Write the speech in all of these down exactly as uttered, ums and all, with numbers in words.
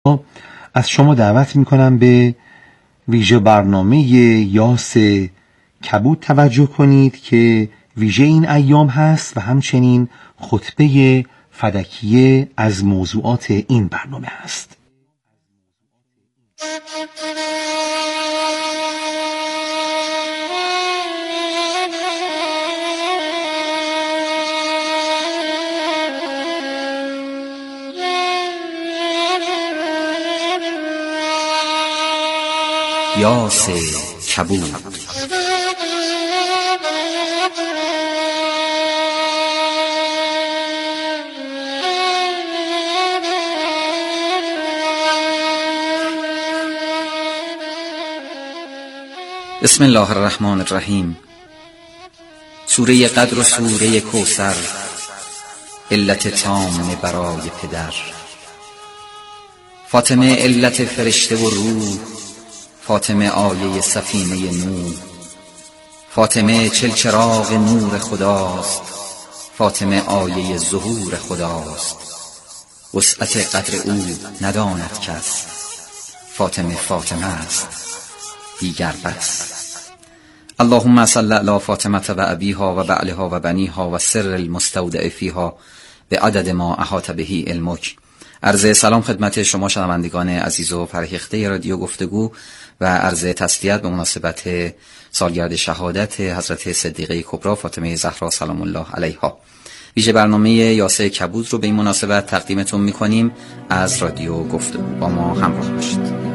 از شما دعوت میکنم به ویژه برنامه یاس کبود توجه کنید که ویژه این ایام هست و همچنین خطبه فدکیه از موضوعات این برنامه هست. یاس کبود. بسم الله الرحمن الرحیم. سوره قدر و سوره کوثر، علت تام برای پدر. فاطمه علت فرشته و روح، فاطمه آیه سفینه نوح، فاطمه چلچراغ نور خداست، فاطمه آیه ظهور خداست. وسعت قدر او نداند کس، فاطمه فاطمه است دیگر بس. اللهم صل علی فاطمه و ابیها و بعلها و بنیها و سر المستودع فیها به عدد ما احاط به علمک. عرض سلام خدمت شما شنوندگان عزیز و فرهیخته رادیو گفتگو و عرض تسلیت به مناسبت سالگرد شهادت حضرت صدیقه کبری فاطمه زهرا سلام الله علیها. ویژه برنامه یاس کبود رو به این مناسبت تقدیمتون میکنیم از رادیو گفتگو. با ما همراه باشید.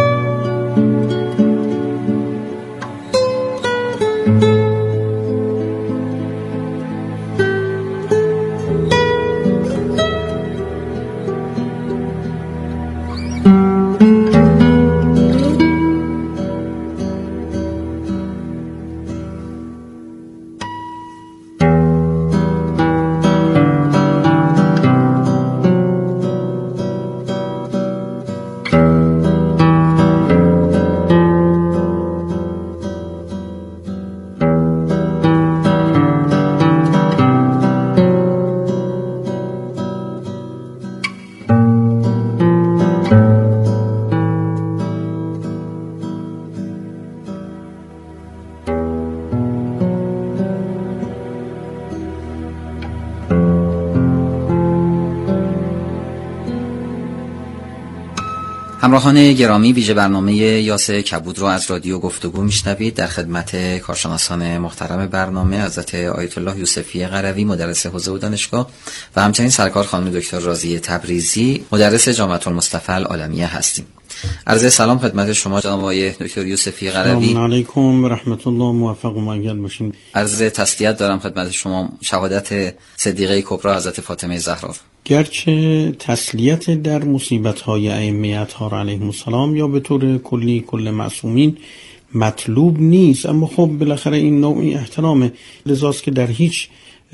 همراهان گرامی، ویژه برنامه یاس کبود رو از رادیو گفتگو میشنوید. در خدمت کارشناسان محترم برنامه حضرت آیت الله یوسفی قروی مدرس حوزه و دانشگاه و همچنین سرکار خانم دکتر راضیه تبریزی مدرس جامعه المصطفى العالمیه هستیم. عرض سلام خدمت شما جناب آقای دکتر یوسفی قروی. سلام علیکم و رحمت الله، موفق و مؤید باشین. عرض تسلیت دارم خدمت شما شهادت صدیقه کبری حضرت فاطمه زهرا. گرچه تسلیت در مصیبت‌های ائمه اطهار علیهم السلام یا به طور کلی کل معصومین مطلوب نیست، اما خب بالاخره این نوعی احترامه. لذاست که در هیچ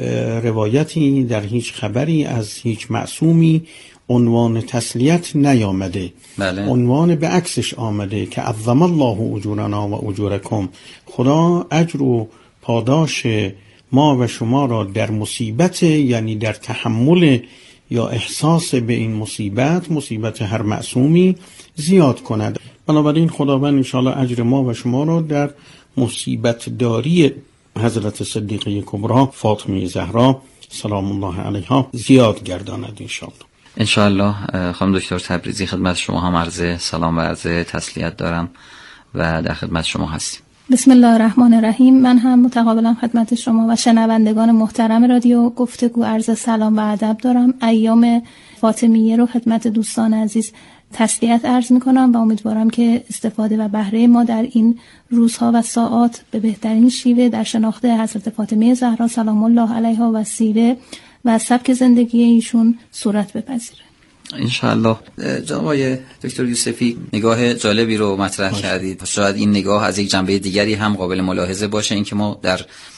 روایتی، در هیچ خبری از هیچ معصومی عنوان تسلیت نیامده. بله. عنوان به عکسش آمده که عظم الله اجورنا و اجورکم، خدا اجر و پاداش ما و شما را در مصیبت، یعنی در تحمل یا احساس به این مصیبت، مصیبت هر معصومی، زیاد کند. بنابراین خداوند انشاءالله اجر ما و شما را در مصیبت داری حضرت صدیقه کبری فاطمه زهرا سلام الله علیها زیاد گرداند انشاءالله. انشاءالله. خانم دکتر تبریزی، خدمت شما هم عرض سلام و عرض تسلیت دارم و در خدمت شما هستیم. بسم الله الرحمن الرحیم. من هم متقابلا خدمت شما و شنوندگان محترم رادیو گفتگو عرض سلام و ادب دارم. ایام فاطمیه رو خدمت دوستان عزیز تسلیت عرض می‌کنم و امیدوارم که استفاده و بهره ما در این روزها و ساعات به بهترین شیوه در شناخت حضرت فاطمه زهرا سلام الله علیها و سیره و سبک زندگی ایشون صورت بپذیره انشاءالله. جناب آقای دکتر یوسفی، نگاه جالبی رو مطرح باشه. کردید. شاید این نگاه از یک جنبه دیگری هم قابل ملاحظه باشه، این که ما در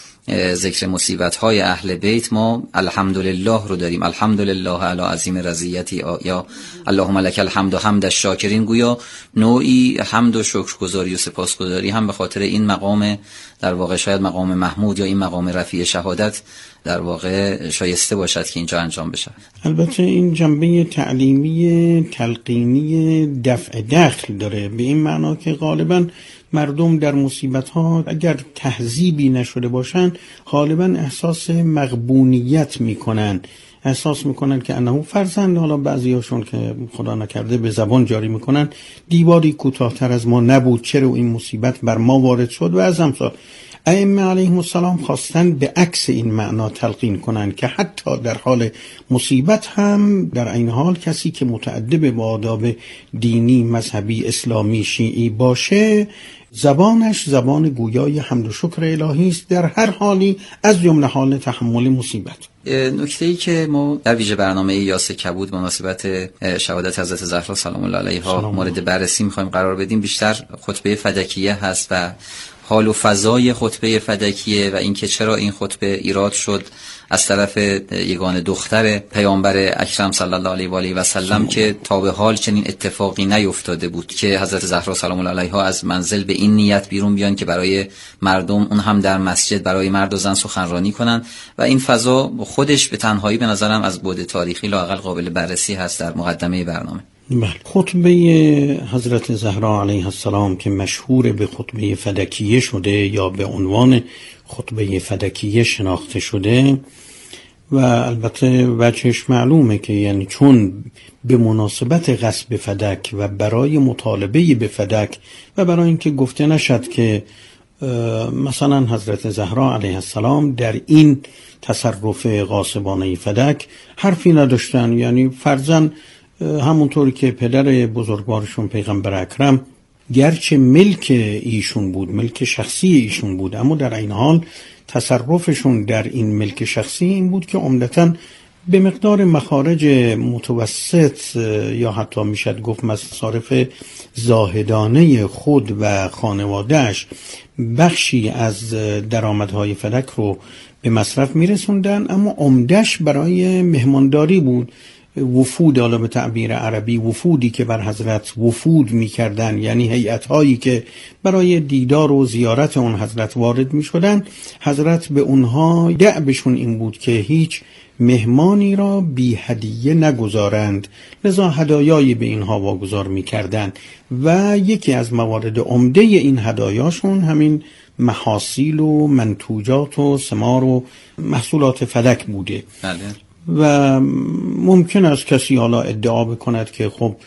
ذکر مصیبت‌های اهل بیت ما الحمدلله رو داریم. الحمدلله علی عظیم رضیتی، یا اللهم لک الحمد و حمد الشاکرین. گویا نوعی حمد و شکرگزاری و سپاسگزاری هم به خاطر این مقام، در واقع شاید مقام محمود یا این مقام رفیع شهادت در واقع شایسته باشد که اینجا انجام بشه. البته این جنبه تعلیمی تلقینی دفع دخل داره، به این معنا که غالبا مردم در مصیبت ها اگر تهذیبی نشده باشن غالبا احساس مغبونیت میکنن، احساس میکنن که انه فرزند، حالا بعضی هاشون که خدا نکرده به زبان جاری میکنن دیواری کوتاه‌تر از ما نبود، چرا این مصیبت بر ما وارد شد و از امثال. ائمه علیهم السلام خواستن به عکس این معنا تلقین کنن که حتی در حال مصیبت هم در این حال کسی که متأدب با آداب دینی، مذهبی، اسلامی، شیعی باشه زبانش زبان گویای حمد و شکر الهی است در هر حالی، از جمله حال تحمل مصیبت. نکته‌ای که ما در ویژه برنامه یاس کبود مناسبت شهادت حضرت زهرا سلام الله علیها مورد بررسی می‌خوایم قرار بدیم بیشتر خطبه فدکیه هست و حال و فضای خطبه فدکیه و اینکه چرا این خطبه ایراد شد از طرف یگانه دختر پیامبر اکرم صلی الله علیه و آله و سلم که تا به حال چنین اتفاقی نیفتاده بود که حضرت زهرا سلام الله علیها از منزل به این نیت بیرون بیان که برای مردم، اون هم در مسجد، برای مرد و زن سخنرانی کنن و این فضا خودش به تنهایی به نظرم از بعد تاریخی لااقل قابل بررسی هست در مقدمه برنامه. بله، خطبه حضرت زهرا علیه السلام که مشهور به خطبه فدکیه شده یا به عنوان خطبه فدکیه شناخته شده و البته وجهش معلومه که یعنی چون به مناسبت غصب فدک و برای مطالبه به فدک و برای اینکه گفته نشد که مثلا حضرت زهرا علیه السلام در این تصرف غاصبانه فدک حرفی نداشتن، یعنی فرضاً همونطوری که پدر بزرگوارشون پیغمبر اکرم گرچه ملک ایشون بود، ملک شخصی ایشون بود، اما در این حال تصرفشون در این ملک شخصی این بود که عمدتاً به مقدار مخارج متوسط یا حتی میشد گفت مصارف زاهدانه خود و خانوادهش بخشی از درآمدهای فلک رو به مصرف میرسوندن، اما عمدش برای مهمانداری بود. وفود، حالا به تعبیر عربی وفودی که بر حضرت وفود میکردن، یعنی هیئت‌هایی که برای دیدار و زیارت اون حضرت وارد میشدن، حضرت به اونها دأبشون این بود که هیچ مهمانی را بی هدیه نگذارند، لذا هدایایی به اینها واگذار میکردن و یکی از موارد عمده این هدایاشون همین محاصیل و منتوجات و ثمار و محصولات فلک بوده. بله. و ممکن است کسی حالا ادعا بکند که خب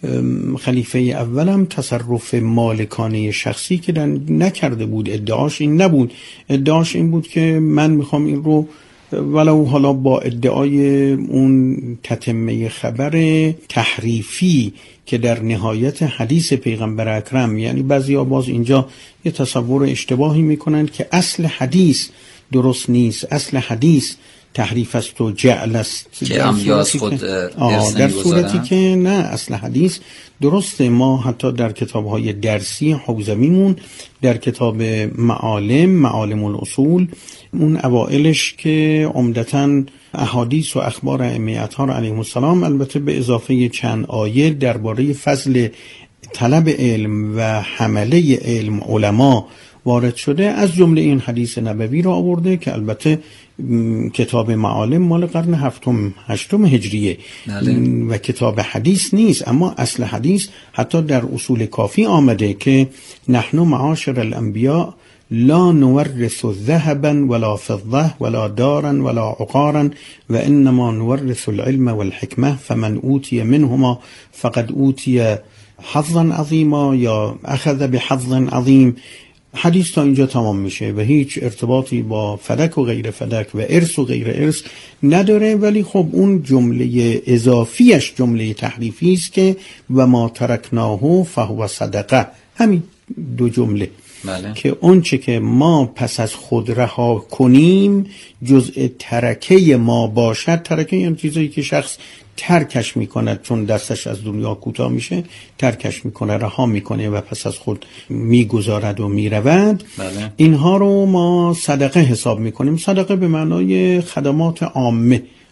خلیفه اولم تصرف مالکانه شخصی که نکرده بود، ادعاش این نبود، ادعاش این بود که من میخوام این رو ولو حالا با ادعای اون تتمه خبر تحریفی که در نهایت حدیث پیغمبر اکرم، یعنی بعضی ها باز اینجا یه تصور اشتباهی میکنند که اصل حدیث درست نیست، اصل حدیث تحریف است و جعل است که امیاز خود در صورتی که نه، اصل حدیث درسته. ما حتی در کتاب‌های درسی حوزویمون در کتاب معالم معالم الاصول اون اوائلش که عمدتاً احادیث و اخبار ائمه اطهار علیهم السلام، البته به اضافه چند آیه درباره فضل طلب علم و حمله علم علما وارد شده، از جمله این حدیث نبوی را آورده که البته کتاب معالم مال قرن هفتم هشتم هجریه و کتاب حدیث نیست، اما اصل حدیث حتی در اصول کافی آمده که نحن معاشر الانبیاء لا نورث ذهبا ولا فضة ولا دارا ولا عقارا و انما نورث العلم والحکمه فمن اوتی منهما فقد اوتی حظا عظیما یا اخذ بحظ عظیم. حدیث تا اینجا تمام میشه و هیچ ارتباطی با فدک و غیر فدک و ارث و غیر ارث نداره، ولی خب اون جمله اضافیش جمله تحریفی است که و ما ترکناه فهو صدقه، همین دو جمله. بله. که اون چه که ما پس از خود رها کنیم جزء ترکه ما باشد. ترکه یعنی چیزایی که شخص ترکش میکند چون دستش از دنیا کوتاه میشه، ترکش میکنه، رها میکنه و پس از خود میگذارد و میرود. بله. اینها رو ما صدقه حساب میکنیم. صدقه به معنای خدمات عامه،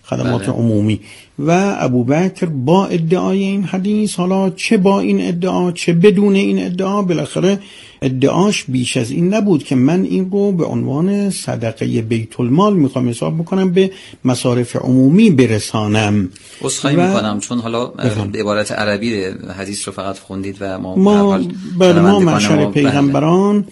خدمات بله. عمومی و ابوبکر با ادعای این حدیث، حالا چه با این ادعا چه بدون این ادعا، بالاخره ادعاش بیش از این نبود که من این رو به عنوان صدقه بیت المال میخوام حساب بکنم به مصارف عمومی برسانم. عذرخواهی و... میکنم چون حالا بفهم. به عبارت عربی حدیث رو فقط خوندید و ما ما بر ما معشر ما پیغمبران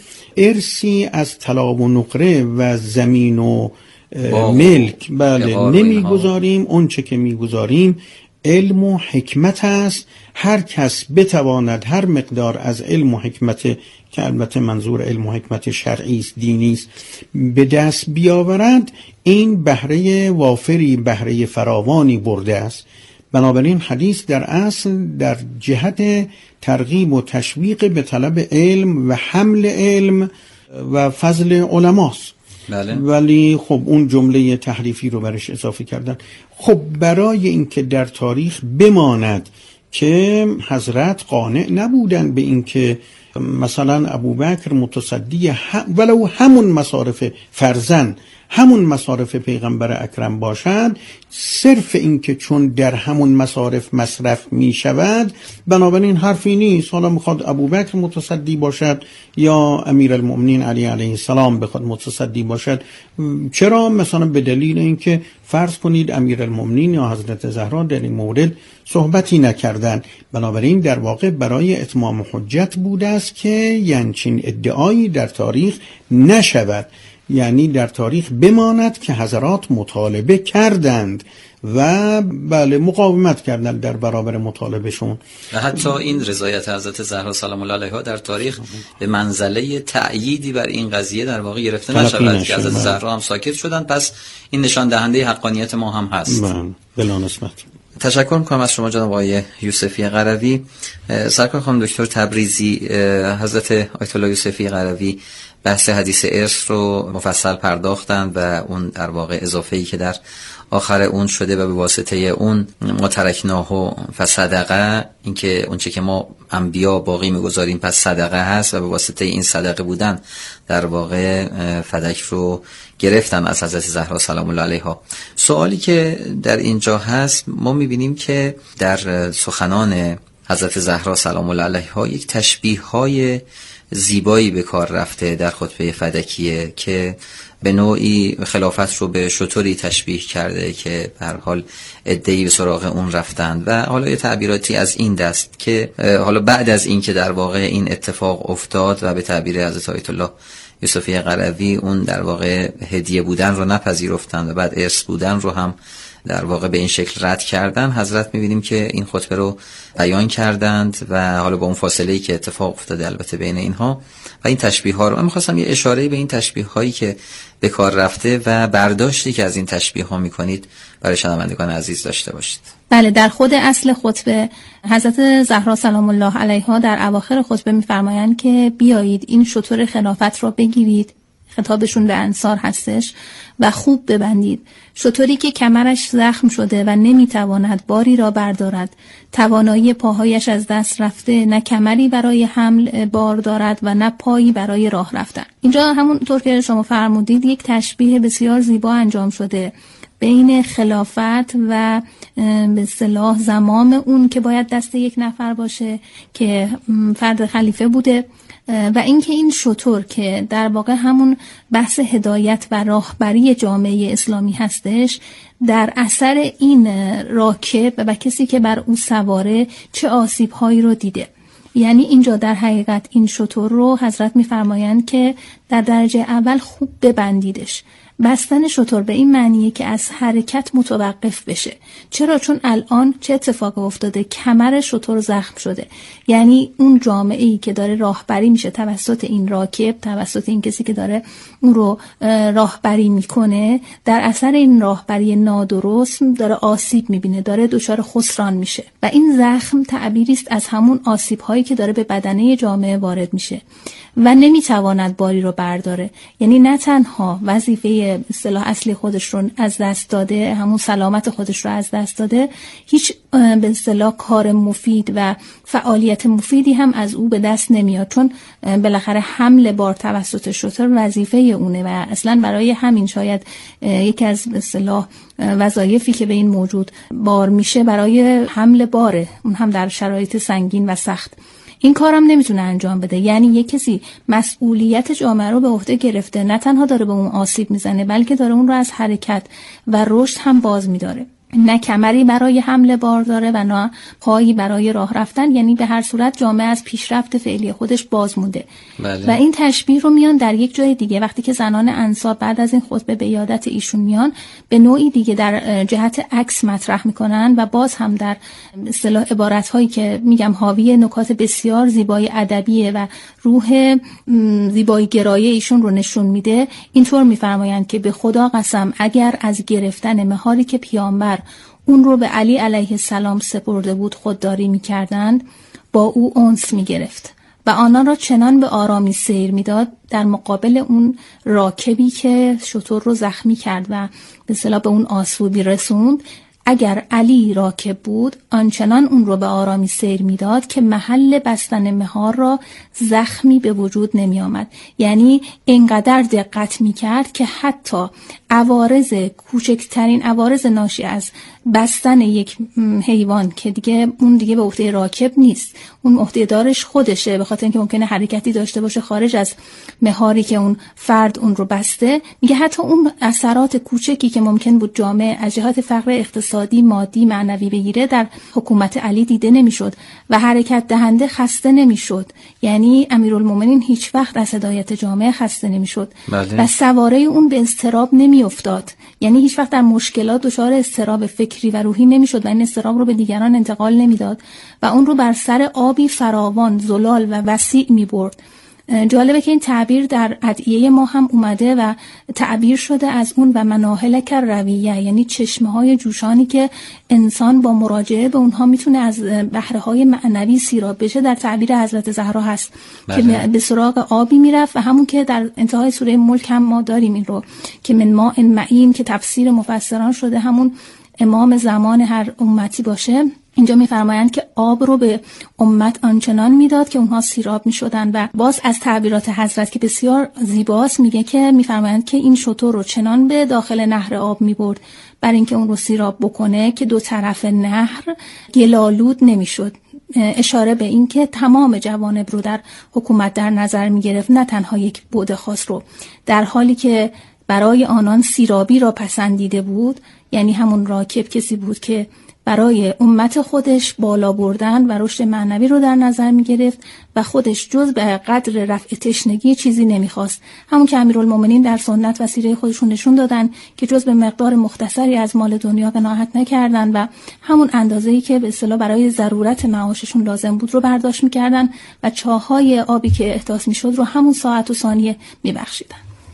ارسی از طلا و نقره و زمین و باغ ملک بله نمیگذاریم. اون چه که میگذاریم علم و حکمت است. هر کس بتواند هر مقدار از علم و حکمت، که البته منظور علم و حکمت شرعی است، دینی است، به دست بیاورد، این بهره وافری، بهره فراوانی برده است. بنابراین حدیث در اصل در جهت ترغیب و تشویق به طلب علم و حمل علم و فضل علماست. بله. ولی خب اون جمله تحریفی رو برش اضافه کردن. خب برای اینکه در تاریخ بماند که حضرت قانع نبودن به اینکه مثلا ابوبکر متصدی هم ولو همون مصارف فرزن همون مصارف پیغمبر اکرم باشد، صرف این که چون در همون مصارف مصرف می شود بنابراین حرفی نیست. حالا میخواد ابوبکر متصدی باشد یا امیرالمؤمنین علی علیه السلام بخواد متصدی باشد، چرا؟ مثلا به دلیل اینکه فرض کنید امیرالمؤمنین یا حضرت زهرا در این مورد صحبتی نکردن. بنابراین در واقع برای اتمام حجت بوده است که یعنچین ادعایی در تاریخ نشود، یعنی در تاریخ بماند که حضرات مطالبه کردند و بله مقاومت کردند در برابر مطالبهشون. و حتی این رضایت حضرت زهرا سلام الله علیها در تاریخ به منزله تأییدی بر این قضیه در واقع گرفته نشود که حضرت زهرا هم ساکت شدند، پس این نشان دهنده حقانیت ما هم هست. بلا نسبت. تشکر می‌کنم از شما جناب آقای یوسفی قروی. سرکار خانم دکتر تبریزی، حضرت آیت الله یوسفی قروی بحث حدیث ارث رو مفصل پرداختند و اون در واقع اضافه‌ای که در آخر اون شده و به واسطه اون ما ترکناه فصدقه، اینکه اون چه که ما انبیا باقی می‌گذاریم پس صدقه هست و به واسطه این صدقه بودن در واقع فدک رو گرفتن از حضرت زهرا سلام الله علیها. سوالی که در اینجا هست، ما می‌بینیم که در سخنان حضرت زهرا سلام الله علیها یک تشبیه‌های زیبایی به کار رفته در خطبه فدکیه که به نوعی خلافت رو به شتری تشبیه کرده که به هر حال عده‌ای به سراغ اون رفتند و حالا یه تعبیراتی از این دست که حالا بعد از این که در واقع این اتفاق افتاد و به تعبیر حضرت آیت الله یوسفی قروی اون در واقع هدیه بودن رو نپذیرفتند و بعد ارث بودن رو هم در واقع به این شکل رد کردن، حضرت می‌بینیم که این خطبه رو بیان کردند و حالا با اون فاصله‌ای که اتفاق افتاده البته بین اینها و این تشبیه‌ها رو، من می‌خواستم یه اشاره‌ای به این تشبیه‌هایی که به کار رفته و برداشتی که از این تشبیه‌ها می‌کنید برای شنوندگان عزیز داشته باشید. بله، در خود اصل خطبه حضرت زهرا سلام الله علیها در اواخر خطبه می‌فرمایند که بیایید این شتر خلافت را بگیرید، خطابشون به انصار هستش، و خوب ببندید. شتری که کمرش زخم شده و نمیتواند باری را بردارد، توانایی پاهایش از دست رفته، نه کمری برای حمل بار دارد و نه پایی برای راه رفتن. اینجا همونطور که شما فرمودید یک تشبیه بسیار زیبا انجام شده بین خلافت و به اصطلاح زمام اون که باید دست یک نفر باشه که فرد خلیفه بوده و اینکه این شتر که در واقع همون بحث هدایت و راهبری جامعه اسلامی هستش، در اثر این راکب و کسی که بر او سواره چه آسیب‌هایی رو دیده. یعنی اینجا در حقیقت این شتر رو حضرت می‌فرمایند که در درجه اول خوب ببندیدش. بستن شتر به این معنیه که از حرکت متوقف بشه. چرا؟ چون الان چه اتفاق افتاده؟ کمر شتر زخم شده. یعنی اون جامعه‌ای که داره راهبری میشه توسط این راکب، توسط این کسی که داره اون رو راهبری میکنه، در اثر این راهبری نادرست داره آسیب میبینه، داره دچار خسران میشه و این زخم تعبیری است از همون آسیب هایی که داره به بدنه جامعه وارد میشه و نمیتواند باری رو برداره. یعنی نه تنها وظیفه به اصطلاح اصلی خودش رو از دست داده، همون سلامت خودش رو از دست داده، هیچ به اصطلاح کار مفید و فعالیت مفیدی هم از او به دست نمیاد، چون بالاخره حمل بار توسط شتر وظیفه اونه و اصلا برای همین شاید یکی از به اصطلاح وظایفی که به این موجود بار میشه برای حمل باره، اون هم در شرایط سنگین و سخت. این کارم نمیتونه انجام بده. یعنی یک کسی مسئولیت جامعه رو به عهده گرفته، نه تنها داره به اون آسیب میزنه بلکه داره اون رو از حرکت و رشد هم باز میداره. نه کمری برای حمل بار داره و نه پایی برای راه رفتن، یعنی به هر صورت جامعه از پیشرفت فعلی خودش باز مونده. بله. و این تشبیه رو میان در یک جای دیگه وقتی که زنان انصار بعد از این خطبه به یادت ایشون میان به نوعی دیگه در جهت عکس مطرح میکنن و باز هم در اصطلاح عبارت هایی که میگم حاوی نکات بسیار زیبای ادبیه و روح زیبایی گرایه ایشون رو نشون میده. اینطور میفرمایند که به خدا قسم اگر از گرفتن مهاری که پیامبر اون رو به علی علیه السلام سپرده بود خودداری می‌کردند، با او انس می‌گرفت و آنان را چنان به آرامی سیر می‌داد در مقابل اون راکبی که شتر رو زخمی کرد و به اصطلاح به اون آسوبی رسوند. اگر علی راکب بود آنچنان اون رو به آرامی سیر میداد که محل بستن مهار را زخمی به وجود نمی آمد. یعنی اینقدر دقت می کرد که حتی عوارض کوچکترین عوارض ناشی از بستن یک حیوان که دیگه اون دیگه به عهده راکب نیست، اون عهده دارش خودشه، به خاطر اینکه ممکنه حرکتی داشته باشه خارج از مهاری که اون فرد اون رو بسته، میگه حتی اون اثرات کوچکی که ممکن بود جامعه از جهات فقر اقتصادی مادی معنوی بگیره در حکومت علی دیده نمیشد و حرکت دهنده خسته نمیشد. یعنی امیرالمومنین هیچ وقت از هدایت جامعه خسته نمیشد و سواره اون به اضطراب نمیافتاد. یعنی هیچ وقت در مشکلات دچار اضطراب فکری و روحی نمیشد و این اضطراب رو به دیگران انتقال نمیداد و اون رو بر سر آبی فراوان زلال و وسیع میبرد. جالبه که این تعبیر در ادعیه ما هم اومده و تعبیر شده از اون و مناهلک رویه، یعنی چشمه های جوشانی که انسان با مراجعه به اونها میتونه از بحره های معنوی سیراب بشه. در تعبیر حضرت زهرا هست بله. که به سراغ آبی میرفت و همون که در انتهای سوره ملک هم ما داریم این رو که من ماء معین که تفسیر مفسران شده همون امام زمان هر امتی باشه. اینجا میفرمایند که آب رو به امت آنچنان میداد که اونها سیراب میشدن و باز از تعبیرات حضرت که بسیار زیباست میگه که میفرمایند که این شتر رو چنان به داخل نهر آب میبرد بر اینکه اون رو سیراب بکنه که دو طرف نهر گلالود نمیشد. اشاره به این که تمام جوانب رو در حکومت در نظر میگرفت، نه تنها یک بعد خاص رو، در حالی که برای آنان سیرابی را پسندیده بود. یعنی همون راکب کسی بود که برای امت خودش بالا بردن و رشد معنوی رو در نظر می گرفت و خودش جز به قدر رفع تشنگی چیزی نمی خواست. همون که امیرالمومنین در سنت و سیره خودشون نشون دادن که جز به مقدار مختصری از مال دنیا قناعت نکردن و همون اندازه‌ای که به اصطلاح برای ضرورت معاششون لازم بود رو برداشت می کردن و چاهای آبی که احداث می شد رو همون ساعت و ثانیه می بخشیدن.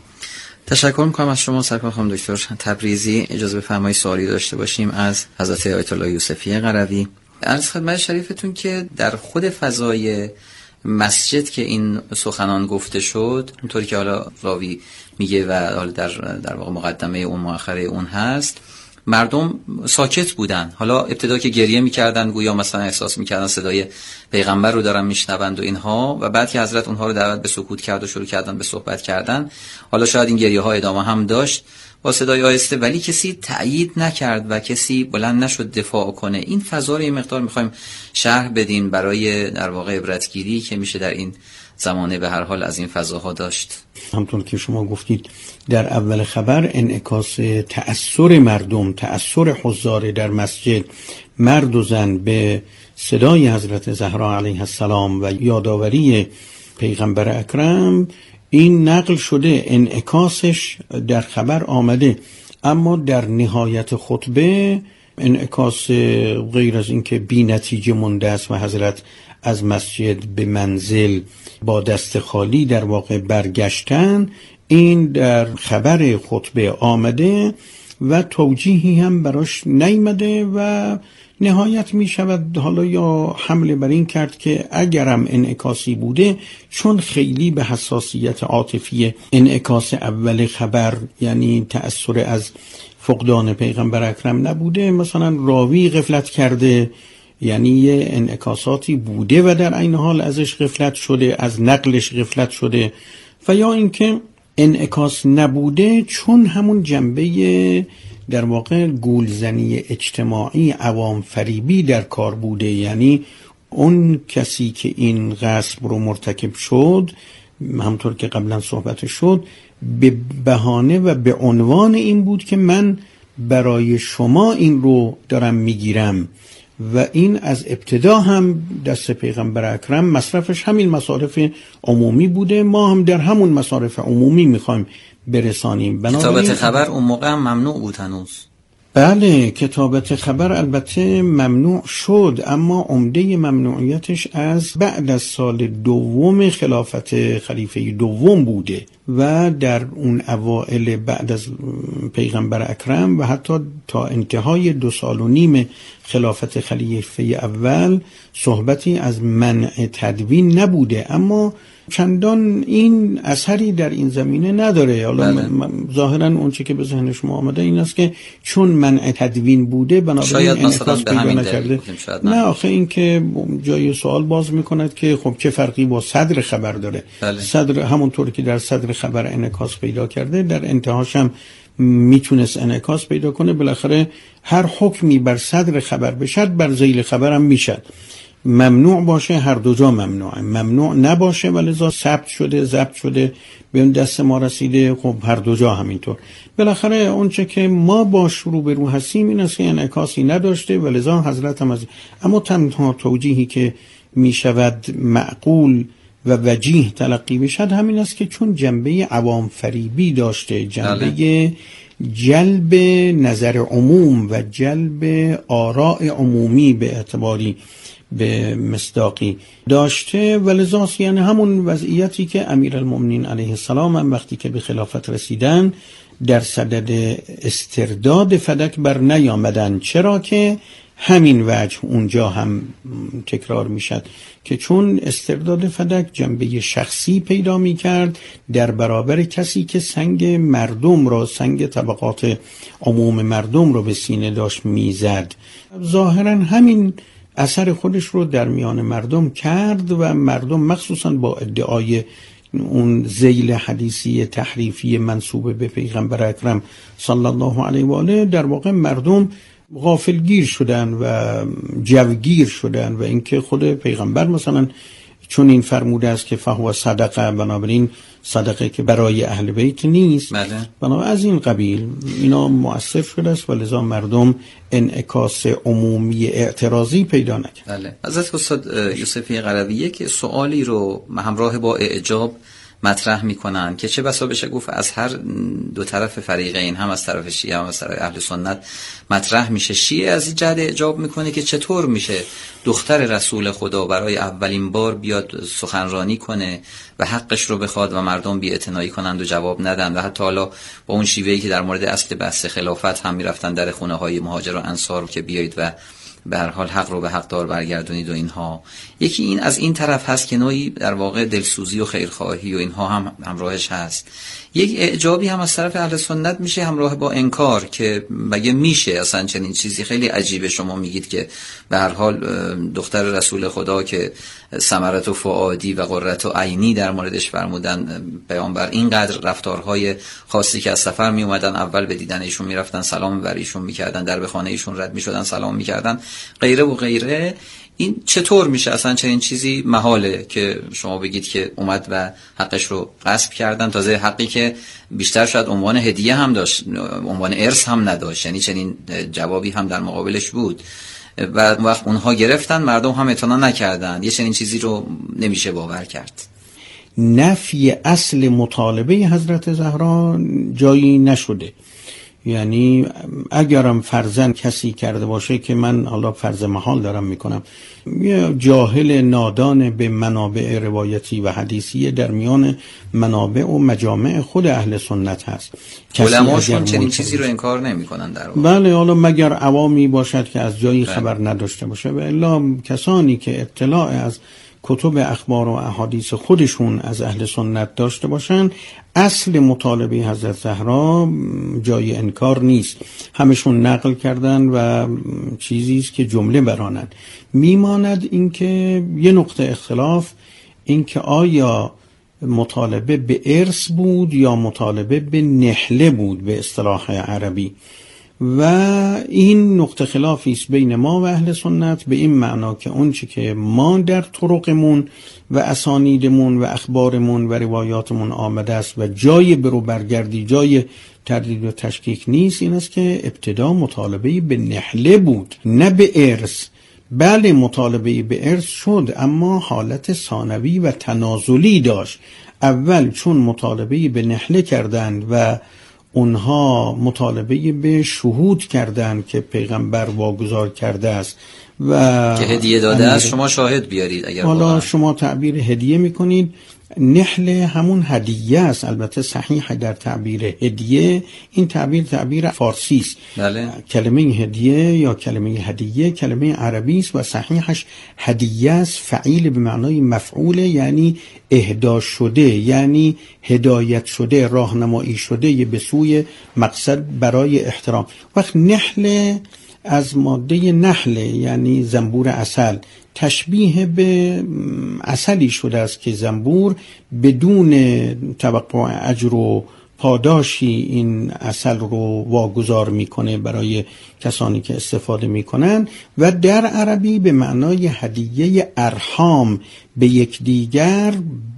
تشکر میکنم از شما سرکار خانم دکتر تبریزی. اجازه بفرمایید سوالی داشته باشیم از حضرت آیت الله یوسفی قروی. عرض خدمت شریفتون که در خود فضای مسجد که این سخنان گفته شد، اونطوری که حالا راوی میگه و حالا در در واقع مقدمه اون مؤخره اون هست، مردم ساکت بودن. حالا ابتدا که گریه میکردن گویا مثلا احساس میکردن صدای پیغمبر رو دارن میشنوند و اینها، و بعد که حضرت اونها رو دعوت به سکوت کرد و شروع کردن به صحبت کردن، حالا شاید این گریه ها ادامه هم داشت با صدای آهسته، ولی کسی تأیید نکرد و کسی بلند نشد دفاع کنه. این فضا رو یه مقدار میخوایم شرح بدین برای در واقع عبرتگیری که میشه در این زمانه به هر حال از این فضاها داشت. همطور که شما گفتید در اول خبر انعکاس تأثیر مردم، تأثیر حضار در مسجد، مرد و زن به صدای حضرت زهرا علیه السلام و یادآوری پیغمبر اکرم، این نقل شده، انعکاسش در خبر آمده. اما در نهایت خطبه انعکاس غیر از اینکه بی نتیجه مونده است و حضرت از مسجد به منزل با دست خالی در واقع برگشتن، این در خبر خطبه آمده و توجیهی هم براش نیامده و نهایت می شود حالا یا حمله بر این کرد که اگرم انعکاسی بوده، چون خیلی به حساسیت عاطفی انعکاس اول خبر، یعنی تأثیر از فقدان پیغمبر اکرم نبوده، مثلا راوی غفلت کرده، یعنی یه انعکاساتی بوده و در این حال ازش غفلت شده، از نقلش غفلت شده، و یا اینکه انعکاس نبوده چون همون جنبه در واقع گولزنی اجتماعی، عوام فریبی در کار بوده، یعنی اون کسی که این غصب رو مرتکب شد، همطور که قبلا صحبت شد، به بهانه و به عنوان این بود که من برای شما این رو دارم میگیرم، و این از ابتدا هم دست پیغمبر اکرم مصرفش همین مصارف عمومی بوده، ما هم در همون مصارف عمومی میخوایم برسانیم. کتابت خبر اون موقع هم ممنوع بود هنوز؟ بله، کتابت خبر البته ممنوع شد، اما عمده ممنوعیتش از بعد از سال دوم خلافت خلیفه دوم بوده و در اون اوائل بعد از پیغمبر اکرم و حتی تا انتهای دو سال و نیم خلافت خلیفه اول صحبتی از منع تدوین نبوده، اما چندان این اثری در این زمینه نداره. حالا ظاهرا اون چه که به ذهن شما آمده این است که چون منع تدوین بوده بنابراین انعکاس پیدا نکرده. نه آخه این که جای سوال باز میکند که خب چه فرقی با صدر خبر داره؟ بله. صدر همونطور که در صدر خبر انعکاس پیدا کرده در انتهاش هم میتونست انعکاس پیدا کنه. بالاخره هر حکمی بر صدر خبر بشد بر ذیل خبر هم میشد. ممنوع باشه هر دو جا ممنوعه، ممنوع نباشه ولذا ثبت شده ضبط شده به اون دست ما رسیده، خب هر دو جا همینطور. بالاخره اونچه که ما با شروع به رو هستیم این است که انعکاسی نداشته ولذا حضرت هم از اما تنها توجیهی که می شود معقول و وجیه تلقی بشد همین است که چون جنبه عوام فریبی داشته، جنبه جلب نظر عموم و جلب آراء عمومی به اعتباری به مصداقی داشته، ولذا یعنی همون وضعیتی که امیرالمومنین علیه السلام هم وقتی که به خلافت رسیدن در صدد استرداد فدک بر نیامدن. چرا که همین وجه اونجا هم تکرار میشد که چون استرداد فدک جنبه شخصی پیدا می کرد در برابر کسی که سنگ مردم را، سنگ طبقات عموم مردم را به سینه داشت میزد، ظاهرا همین اثر خودش رو در میان مردم کرد و مردم مخصوصا با ادعای اون ذیل حدیثی تحریفی منسوب به پیغمبر اکرم صلی الله علیه و آله در واقع مردم غافلگیر شدن و جوگیر شدن و اینکه خود پیغمبر مثلا چون این فرموده است که فهو صدقه، بنابراین صدقه که برای اهل بیت نیست، بنابراین از این قبیل اینا مؤثر شده است و لذا مردم انعکاس عمومی اعتراضی پیدا نکرد. بله. حضرت استاد یوسفی قرضیه که سوالی رو همراه با اعجاب مطرح میکنن که چه بسا بشه گفت از هر دو طرف فریقین، هم از طرف شیعه هم از طرف اهل سنت مطرح میشه. شیعه از این جهت اعجاب میکنه که چطور میشه دختر رسول خدا برای اولین بار بیاد سخنرانی کنه و حقش رو بخواد و مردم بی‌اعتنایی کنند و جواب ندن و حتی حالا با اون شیوهی که در مورد اصل بحث خلافت هم میرفتن در خونه های مهاجر و انصار که بیایید و به هر حال حق رو به حقدار برگردونید و اینها. یکی این از این طرف هست که نوعی در واقع دلسوزی و خیرخواهی و اینها هم همراهش هست. یک اعجابی هم از طرف اهل سنت میشه همراه با انکار که مگه میشه اصلا چنین چیزی. خیلی عجیبه شما میگید که به هر حال دختر رسول خدا که ثمرت و فؤادی و قرة عینی در موردش فرمودن، پیامبر اینقدر رفتارهای خاصی که از سفر می اومدن اول به دیدن ایشون میرفتن سلام بر ایشون میکردن، در به خانه ایشون رد میشدن سلام میکردن، غیره و غیره. این چطور میشه اصلا چنین چیزی محاله که شما بگید که اومد و حقش رو غصب کردن، تازه حقی که بیشتر شاید عنوان هدیه هم داشت، عنوان ارث هم نداشت، یعنی چنین جوابی هم در مقابلش بود و وقت اونها گرفتن مردم هم اعتنا نکردن. یه چنین چیزی رو نمیشه باور کرد. نفی اصل مطالبه حضرت زهرا جایی نشده، یعنی اگرم فرضاً کسی کرده باشه که من حالا فرض محال دارم میکنم، یه جاهل نادان به منابع روایتی و حدیثی در میان منابع و مجامع خود اهل سنت هست. علماشون چنین چیزی رو انکار نمیکنن در واقع. بله، حالا مگر عوامی باشد که از جایی خبر نداشته باشه، و الا کسانی که اطلاع از کتب اخبار و احادیث خودشون از اهل سنت داشته باشن، اصل مطالبه حضرت زهرا جای انکار نیست. همشون نقل کردن و چیزی است که جمله برانند. میماند اینکه یه نقطه اختلاف اینکه آیا مطالبه به ارث بود یا مطالبه به نحله بود به اصطلاح عربی، و این نقطه خلافی است بین ما و اهل سنت به این معنا که اون چی که ما در طرقمون و اسانیدمون و اخبارمون و روایاتمون آمده است و جای برو برگردی، جای تردید و تشکیک نیست، این است که ابتدا مطالبه به نحله بود نه به ارث. بله مطالبه به ارث شد، اما حالت ثانوی و تنازلی داشت. اول چون مطالبه به نحله کردند و اونها مطالبه به شهود کردند که پیغمبر واگذار کرده است و که هدیه داده است، شما شاهد بیارید. اگر حالا شما تعبیر هدیه میکنید، نحل همون هدیه است. البته صحیح در تعبیر هدیه، این تعبیر تعبیر فارسی است. بله. کلمه هدیه یا کلمه هدیه کلمه عربی است و صحیحش هدیه است، فعیل به معنای مفعول، یعنی اهدا شده، یعنی هدایت شده، راهنمایی شده به سوی مقصد برای احترام. وقت نحل از ماده نحل یعنی زنبور عسل، تشبیه به عسلی شده است که زنبور بدون توقع اجر و پاداشی این عسل رو واگذار میکنه برای کسانی که استفاده میکنن، و در عربی به معنای هدیه ارحام به یکدیگر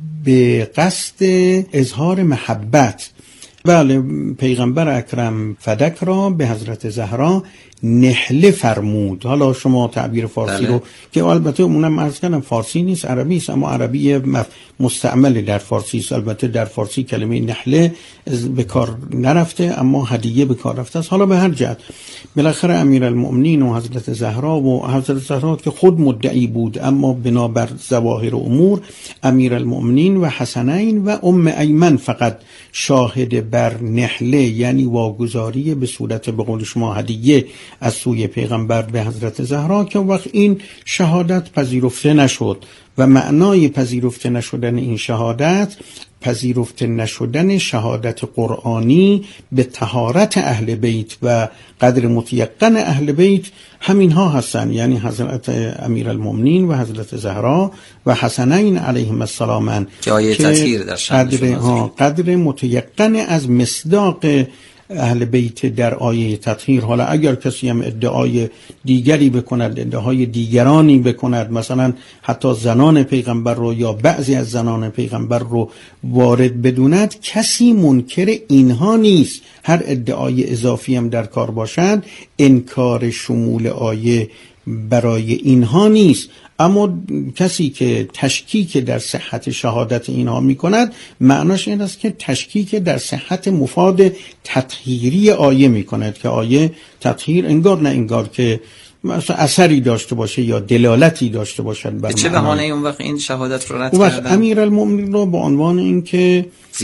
به قصد اظهار محبت. بله، پیغمبر اکرم فدک را به حضرت زهرا نحله فرمود. حالا شما تعبیر فارسی بله. رو که البته اونم عرض کردم فارسی نیست، عربی است، اما عربی مستعمل در فارسی است. البته در فارسی کلمه نحله به کار نرفته، اما هدیه به کار رفته است. حالا به هر جهت بالاخره امیرالمؤمنین و حضرت زهرا و حضرت زهرا که خود مدعی بود، اما بنابر ظواهر امور امیرالمؤمنین و حسنین و ام ایمن فقط شاهد بر نحله، یعنی واگذاری به صورت به قول شما هدیه از سوی پیغمبر به حضرت زهرا، که وقت این شهادت پذیرفته نشد. و معنای پذیرفته نشدن این شهادت، پذیرفته نشدن شهادت قرآنی به طهارت اهل بیت و قدر متیقن اهل بیت، همین ها هستن، یعنی حضرت امیرالمؤمنین و حضرت زهرا و حسنین علیهم السلام، که آیه تطهیر در قدر, ها قدر متیقن از مصداق اهل بیت در آیه تطهیر. حالا اگر کسی هم ادعای دیگری بکند، ادعای دیگرانی بکند، مثلا حتی زنان پیغمبر رو یا بعضی از زنان پیغمبر رو وارد بدوند، کسی منکر اینها نیست. هر ادعای اضافی هم در کار باشد، انکار شمول آیه برای اینها نیست. اما کسی که تشکیک در صحت شهادت اینها می کند، معناش این است که تشکیک در صحت مفاد تطهیری آیه می کند، که آیه تطهیر انگار نه انگار که مثلا اثری داشته باشه یا دلالتی داشته باشد بر چه بهانه اون وقت این شهادت رو رد کردن. کردن؟ امیرالمؤمنین رو به عنوان اینکه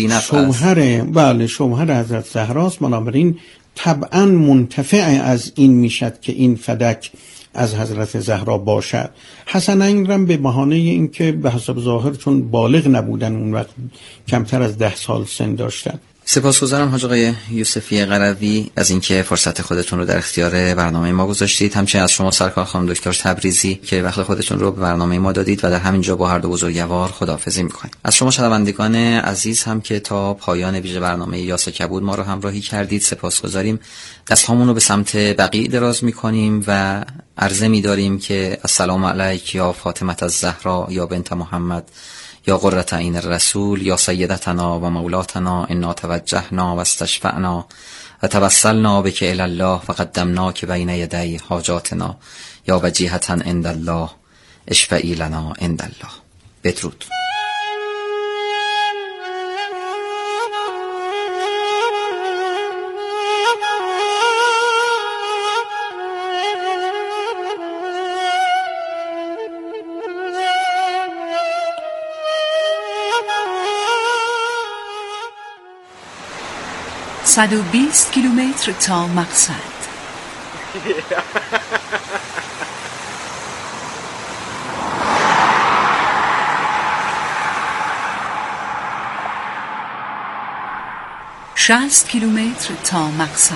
شوهر بله شوهر حضرت زهراست، بنابراین طبعا منتفع از این میشد که این فدک از حضرت زهرا باشد. حسنین رم به بهانه این که به حسب ظاهر چون بالغ نبودن اون وقت، کمتر از ده سال سن داشتن. سپاسگزارم حاج آقای یوسفی قروی از اینکه فرصت خودتون رو در اختیار برنامه ما گذاشتید. همچنین از شما سرکار خانم دکتر تبریزی که وقت خودتون رو به برنامه ما دادید و در همین جا با هر دو بزرگوار خداحافظی می‌کنیم. از شما شنوندگان عزیز هم که تا پایان ویژه برنامه یاس کبود ما رو همراهی کردید سپاسگزاریم. دست‌هامون رو به سمت بقیع دراز می‌کنیم و عرضه می‌داریم که السلام علیک یا فاطمه الزهرا یا بنت محمد یا قرة عین الرسول یا سیدتنا و مولاتنا، انا توجهنا و استشفعنا و توسلنا بک الی الله و قدمناک بین یدی حاجاتنا یا وجیهة عند الله اشفعی لنا عند الله. بدرود. صد و بیست کیلومتر تا مقصد. شصت کیلومتر تا مقصد.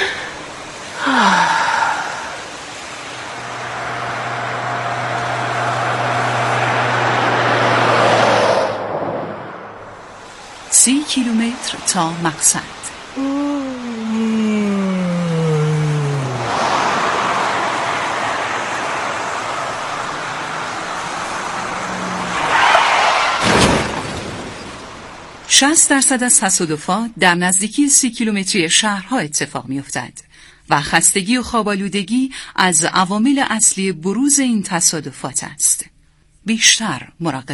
سی کیلومتر تا مقصد. شصت درصد از تصادفات در نزدیکی سی کیلومتری شهرها اتفاق می‌افتد و خستگی و خواب‌آلودگی از عوامل اصلی بروز این تصادفات است. بیشتر مراقب